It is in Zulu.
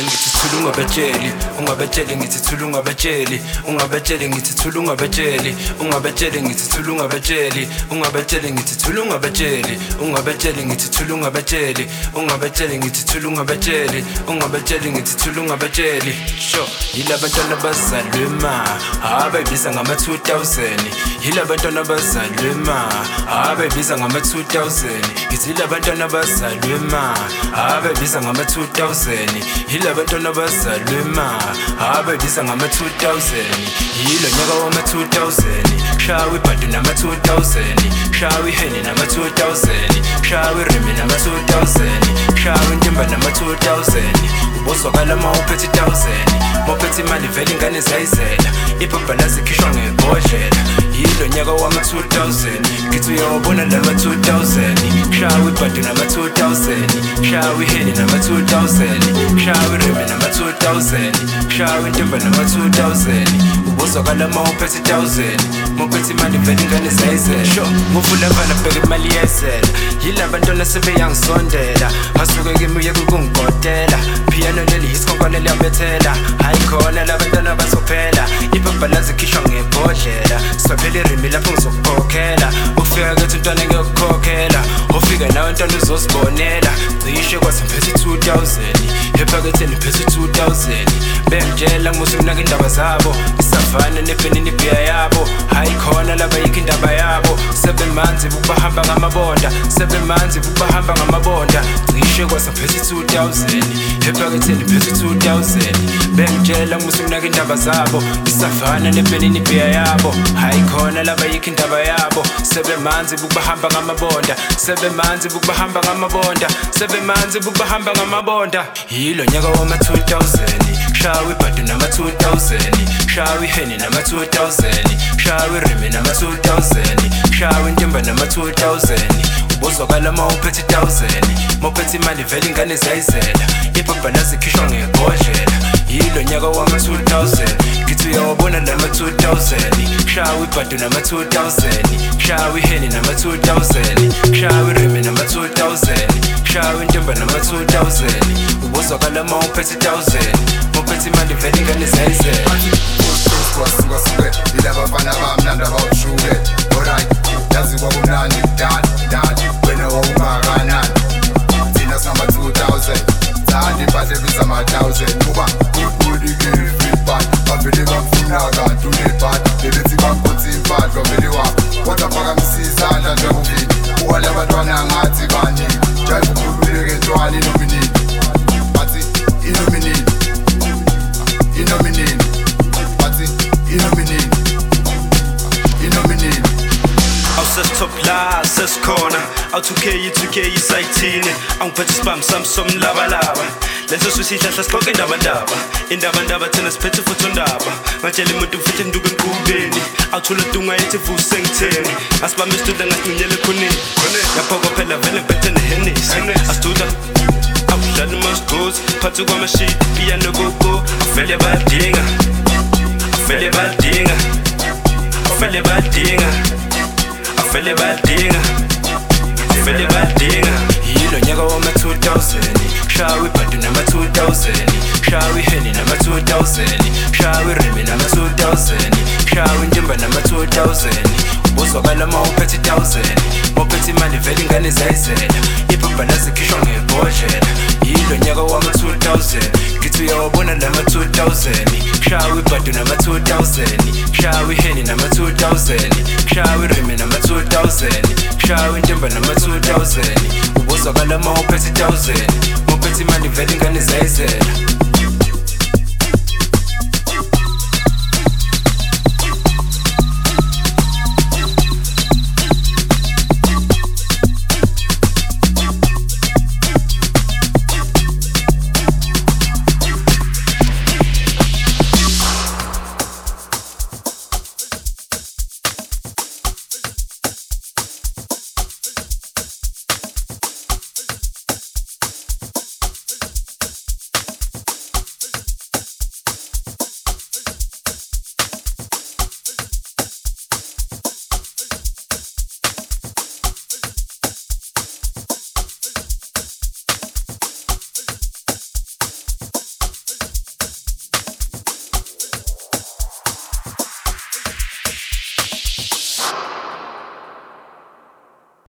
ngithi thula ungabatsheli, ungabatsheli ngithi thula ungabatsheli, ungabatsheli ngithi thula ungabatsheli, ungabatsheli ngithi thula ungabatsheli, ungabatsheli ngithi thula ungabatsheli, ungabatsheli ngithi thula ungabatsheli, ungabatsheli ngithi thula ungabatsheli, ungabatsheli ngithi thula ungabatsheli. Sho yilabantwana bazalwe ma abayibiza ngama 2000, yilabantwana bazalwe ma abayibiza ngama 2000, ngithi labantwana bazalwe ma abayibiza ngama 2000, yilabantwana bazalwe ma abayibiza ngama 2000, yilo nyaka wama 2000, shawi badu nama 2000, shawi heni nama 2000, shawi rimi nama 2000, shawi ntimba nama 2000, ubozwakala ma uphethe 1000, mophethe imali vele ingane zayizela, ibhabhana zikhishwa ngebhodlela, yilo nyaka wama 2000, ngithi uyawabona lama 2000, shawi badu nama 2000, shawi heni nama 2000, shawi rimi nama 2000, shawi ntimba nama 2000, ubozwakala ma uphethe 1000, mophethe imali vele ingane zayizela. Sho nguvula vala bheka imali yezela, yilabantwana sebeyangisondela, asuke kimi uye kukungigodela, piano leli isikhonkwane liyabethela, hayi khona labantwana bazophela, ibhabhana zikhishwa ngebhodlela, swaphela irimi lapho ngizokukhokhela, ufika kethi ntwana ngiyokukhokhela, ufika nawe ntwana uzosibonela, cishe kwase ngiphethe 2000, ephaketheni ngiphethe 2000, bengitshela ngimusa ukunaka indaba zabo, isavana nebhenini ibhiya yabo, hayi khona laba yikho indaba yabo, sebemanzi bukubahamba ngamabonda, sebemanzi bukubahamba ngamabonda, cishe kwase ngiphethe 2000, ephaketheni ngiphethe 2000, bengitshela ngimusa ukunaka indaba zabo, isavana nebhenini ibhiya yabo, hayi khona laba yikho indaba yabo, sebemanzi bukubahamba ngamabonda, sebemanzi bukubahamba ngamabonda, sebemanzi bukubahamba ngamabonda. Yilo nyaka wama 2000, shawi badu nama 2000, shawi heni nama 2000, shawi rimi nama 2000, shawi ntimba nama 2000, ubozwakala ma uphethe 1000, mophethe imali vele ingane zayizela, ibhabhana zikhishwa ngebhodlela, yilo nyaka wama 2000, ngithi uyawabona lama 2000, shawi badu nama 2000, shawi heni nama 2000, shawi rimi nama 2000, shawi ntimba nama 2000, ubozwakala ma uphethe 1000, mophethe imali vele ingane zayizela. Kwasuke ilabafana bamnandi abawushuke, alright yazi kwakumnandi kudala wena wawungakanani, thina sinama 2000, thanda impahla ebiza ama 1000, kuba good everybody bavele bafuna kanti unebhadi, bebethi bampothe impahla vele wabo, kodwa phakamisa izandla njengokuvini, uwala abantwana ngathi baningi, jayiva ukhululeke ntwala inominini, bathi inominini, inominini, bathi inominini, inominini. Awusesitop la sesikhona, awu2K 2K isayithini, angiphethe spam sami somlabalaba, leso sisihlahla siqoqa indaba thina siphethe futhi undaba, ngatshela umuntu mfihle nduku emqubeni, awuthula dunga yethi vuse ngitheni, asibambe isituda ngasincinyele khoneni, ngaphokophela vele ngiphethe nehenisi, asituda awudlala umasgozi, phansi kwamashidi piano gogo, avele badinga, avele badinga, avele badinga, avele badinga, avele badinga. Yilo nyaka wama 2000, shawi badu nama 2000, shawi heni nama 2000, shawi rimi nama 2000, shawi ntimba nama 2000, ubozwakala ma uphethe 1000, mophethe imali vele ingane zayizela, ibhabhana zikhishwa ngebhodlela, yilo nyaka wama 2000, ngithi uyawabona lama 2000, shawi badu nama 2000, shawi heni nama 2000, shawi rimi nama 2000, shawi ntimba nama 2000, ubozwakala ma uphethe 1000, mophethe imali vele ingane zayizela.